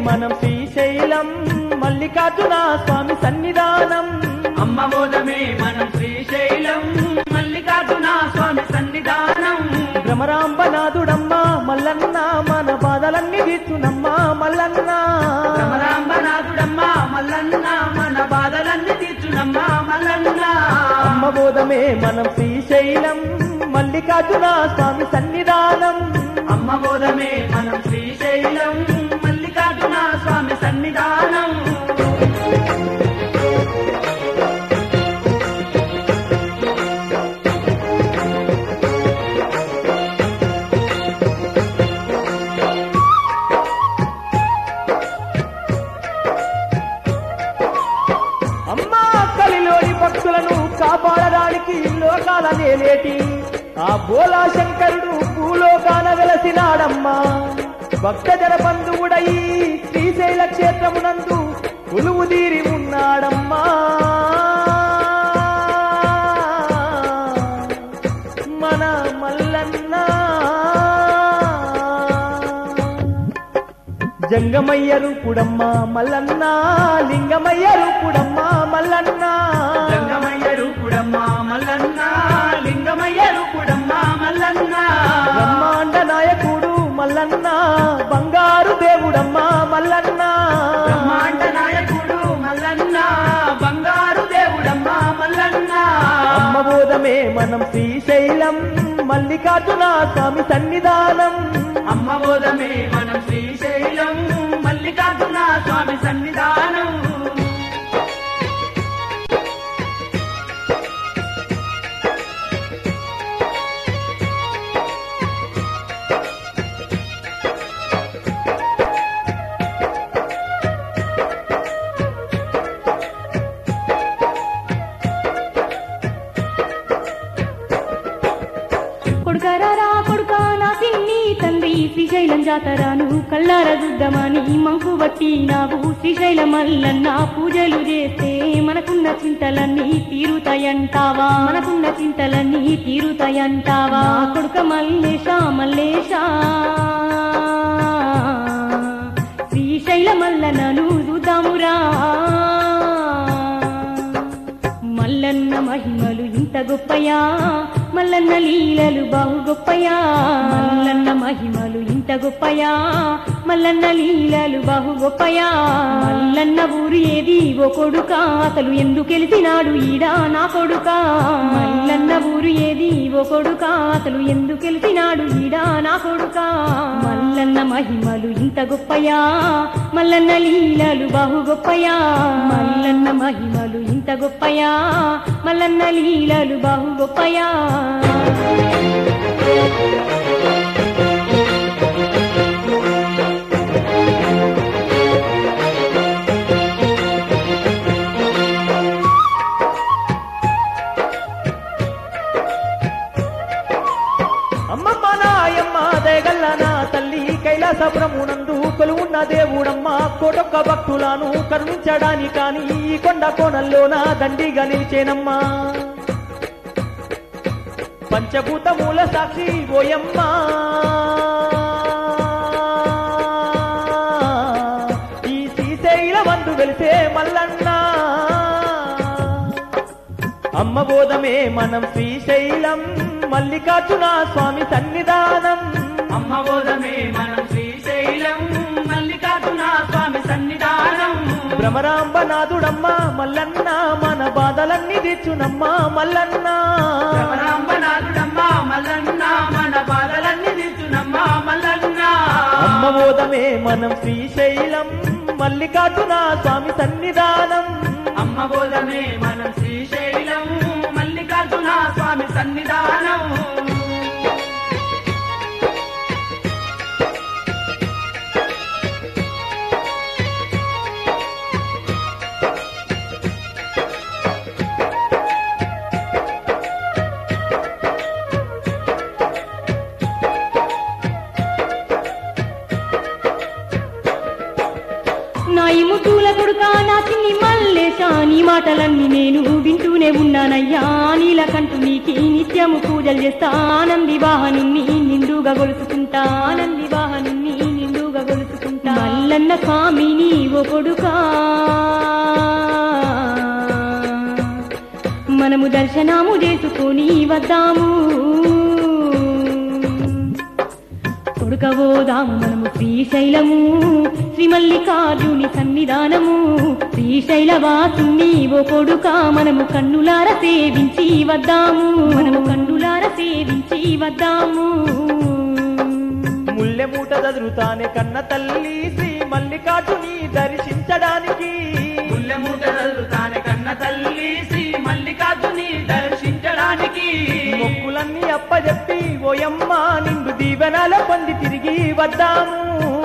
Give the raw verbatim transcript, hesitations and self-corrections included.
మనం శ్రీశైలం మల్లికార్జున స్వామి సన్నిధానం అమ్మబోధమే మనం శ్రీశైలం మల్లికార్జున స్వామి సన్నిధానం భ్రమరాంబనాథుడమ్మ మల్లన్న మన బాధలన్నీ తీర్చునమ్మ మల్లన్న భ్రమరాంబనాథుడమ్మ మల్లన్న మన బాధలన్నీ తీర్చునమ్మ మల్లన్న అమ్మబోధమే మనం శ్రీశైలం మల్లికార్జున స్వామి సన్నిధానం అమ్మబోధమే మనం శ్రీశైలం మల్లికార్జున స్వామి సన్నిధానం అమ్మా కలిలోని భక్తులను కాపాడడానికి లోకాల నేలేటి ఆ బోలా శంకరుడు భూలోకాన వెలసినాడమ్మా భక్తజన బంధువుడై శ్రీశైల క్షేత్రమునందు కొలువుదీరి ఉన్నాడమ్మా మన మల్లన్న జంగమయ్య రూపుడమ్మ మల్లన్న లింగమయ్య రూపుడమ్మ మల్లన్న జంగమయ్య రూపుడమ్మ మల్లన్న లింగమయ్య రూపుడమ్మ మల్లన్న బ్రహ్మాండ నాయకుడు మల్లన్న బంగారు దేవుడమ్మ మల్లన్న బ్రహ్మాండ నాయకుడు మల్లన్న బంగారు దేవుడమ్మ మల్లన్న అమ్మబోధమే మనం శ్రీశైలం మల్లికార్జున స్వామి సన్నిధానం అమ్మబోధమే మనం శ్రీశైలం మల్లికార్జున స్వామి సన్నిధానం కొడుకరారా కొడుకా నా సిన్ని తండ్రి శ్రీశైలం జాతరాను కల్లార దుద్దమని మంకు బట్టి నాకు శ్రీశైల మల్లన్న పూజలు చేస్తే మనకున్న చింతలన్నీ తీరుతాయంటావా మనకున్న చింతలన్నీ తీరుతాయంటావా కొడుక మల్లేశ మల్లేశ శ్రీశైల మల్లన్నను చూద్దామురా మల్లన్న మహిమలు ఇంత గొప్పయా మల్లన్న లీలలు బాహు గొప్పయా మల్లన్న మహిమలు ఇంత గొప్పయా మల్లన్న లీలలు బాహు గొప్పయా మల్లన్న ఊరు ఏది ఓ కొడుకా అసలు ఎందుకు గెలిచినాడు ఈడా నా కొడుకా మల్లన్న ఊరు ఏది ఓ కొడుకా అసలు ఎందుకు గెలిచినాడు ఈడా నా కొడుకా మల్లన్న మహిమలు ఇంత గొప్పయా మల్లన్న లీలలు బాహు గొప్పయా మల్లన్న మహిమలు ఇంత గొప్పయా మల్లన్న లీలలు బాహు గొప్పయా అమ్మమ్మ నాయమ్మ దయగల్ల నా తల్లి కైలాసపురమునందు కొలువున్న దేవుడమ్మ కోటొక్క భక్తులను కరుణించడాని కాని ఈ కొండ కోణంలోన దండిగా నిలిచేనమ్మా పంచభూతమూల సాక్షి ఓయమ్మ ఈ శ్రీశైల వందు వెలిసే మల్లన్న అమ్మబోధమే మనం శ్రీశైలం మల్లికార్జున స్వామి సన్నిధానం అమ్మబోధమే మనం శ్రీశైలం మల్లికార్జున స్వామి సన్నిధానం భ్రమరాంబనాథుడమ్మ మల్లన్న మన బాధలన్నీ తీర్చునమ్మ మల్లన్న భ్రమరాంబనాథుడమ్మ మల్లన్న మన బాధలన్నీ తీర్చునమ్మ మల్లన్న అమ్మబోధమే మనం శ్రీశైలం మల్లికార్జున స్వామి సన్నిధానం అమ్మబోధమే మనం శ్రీశైలం మల్లికార్జున స్వామి సన్నిధానం నాయి ముద్దుల కొడుకా నా చిన్ని మల్లేశ నీ మాటలన్నీ నేను వింటూనే ఉన్నానయ్యా నీలకంటూ నీకి నిత్యము పూజలు చేస్తా ఆనంది వాహనుని నిండుగా గొలుసుకుంటా ఆనంది వాహనుని నిండుగా గొలుసుకుంటా మల్లన్న స్వామిని ఓ కొడుకా మనము దర్శనము చేసుకొని వద్దాము కొడుకవోదాము మనము శ్రీశైలము శ్రీ మల్లికార్జుని సన్నిధానము శ్రీశైల వాసుని ఓ కొడుకా మనము కన్నులార సేవించి వద్దాము మనము కన్నులార సేవించి వద్దాము ముల్లె మూట చదురుతానే కన్న తల్లి శ్రీ మల్లికార్జుని దర్శించడానికి ముల్లె మూట చదురుతానే కన్న తల్లి శ్రీ మల్లికార్జుని దర్శించడానికి మొక్కులన్నీ అప్పజెప్పి ఓయమ్మ నిండు దీవెనల పొంది తిరిగి వద్దాము